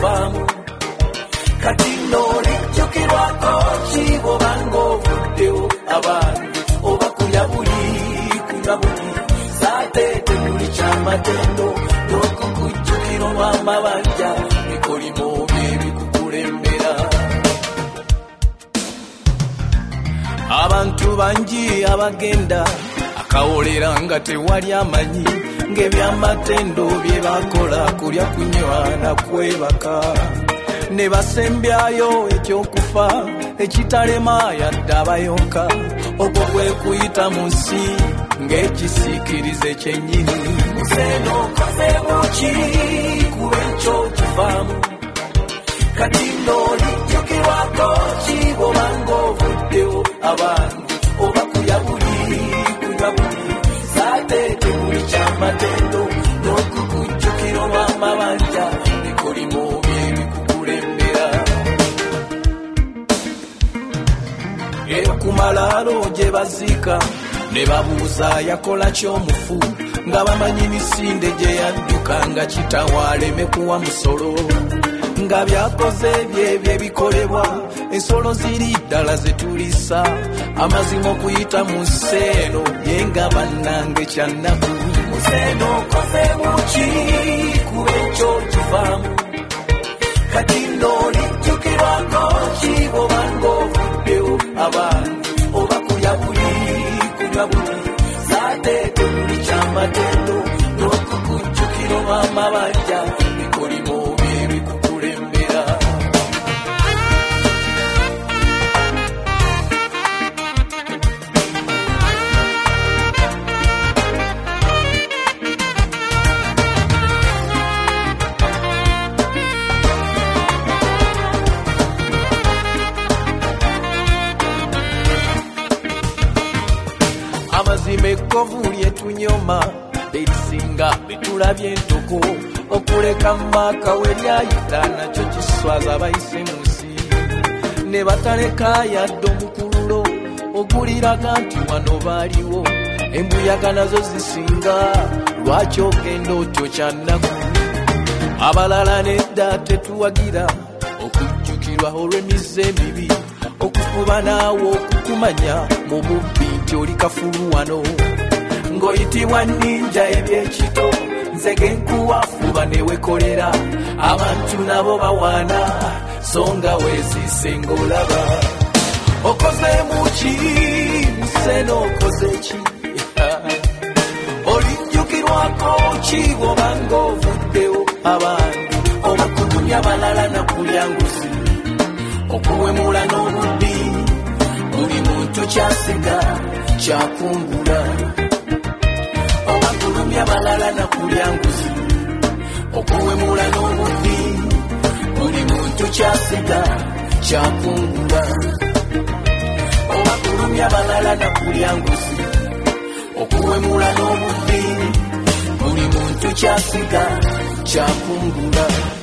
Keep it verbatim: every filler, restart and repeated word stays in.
kivaamu kati n'olijjukirwako ki bw'obanga ovuddewo abantu oba kulya buli kunywa buli saateete buli kyamatendo n'okukujjukira olw'amabanja bikolimo bye bikukulembera. Abantu bangi abagenda akawolera nga tewali amanyi ng'ebyamatendo bye bakola kulya kunywa na kwebaka ne basembyayo ekyokufa ekitalema yadde abayonka ogwo kwe kuyita mu nsi ng'ekisiikirize kyennyini. Museno kazeemu ki kuba ekyo kivaamu kati n'olijjukirwako ki bw'obanga ovuddewo abantu oba kulya buli kunywa buli saateete buli kyamatendo n'okukujjukira olw'amabanja bikolimo bye bikukulembera. Eyo ku malaalo gye baziika ne babuuza yakola ky'omufu nga bamanyi misinde gye yadduka nga kitawaleme kuwa musolo nga byakoze bye bye bikolebwa ensolo ziri ddala zetulisa amazima okuyita mu nseeno yenga bannange kyannaku. Museeno kozeemu ki kuba ekyo kivaamu kati n'olijjukirwako ki bw'obanga ovuddewo abantu oba kulya buli kunywa buli saateete buli kyamatendo n'okukujjukira olw'amabanja bikolimo bye bikukulembera. Amazima ekkovu lyetunyoma berisinga betulabye entoko okuleka maka we lyayita nakyo kiswaza bayise mu nsi ne bataleka yadde omukululo oguliraga nti wano baaliwo embuyaga nazo zisinga lwaki ogenda otyo kyannaku. Abalala nedda tetuwagira okujjukirwa olw'emize emibi okufuba naawe okukumanya mu bubbi nti oli kafulu wano ng'oyitibwa nninja ebyekito nze genkuwafuba ne wekolera abantu nabo bawaana so nga weeziise ng'olaba. Okozeemu ki Museno okoze ki olijjukirwako ki bw'obanga ovuddewo abantu oba kutumya balala na kulya nguzi okuwemula n'obubbi buli muntu kyasiga kyakungula oba kulumya balala na kulya nguzi okuwemula n'obubbi buli muntu kyasiga kyakungula oba kulumya balala na kulya nguzi okuwemula n'obubbi buli muntu kyasiga kyakungula.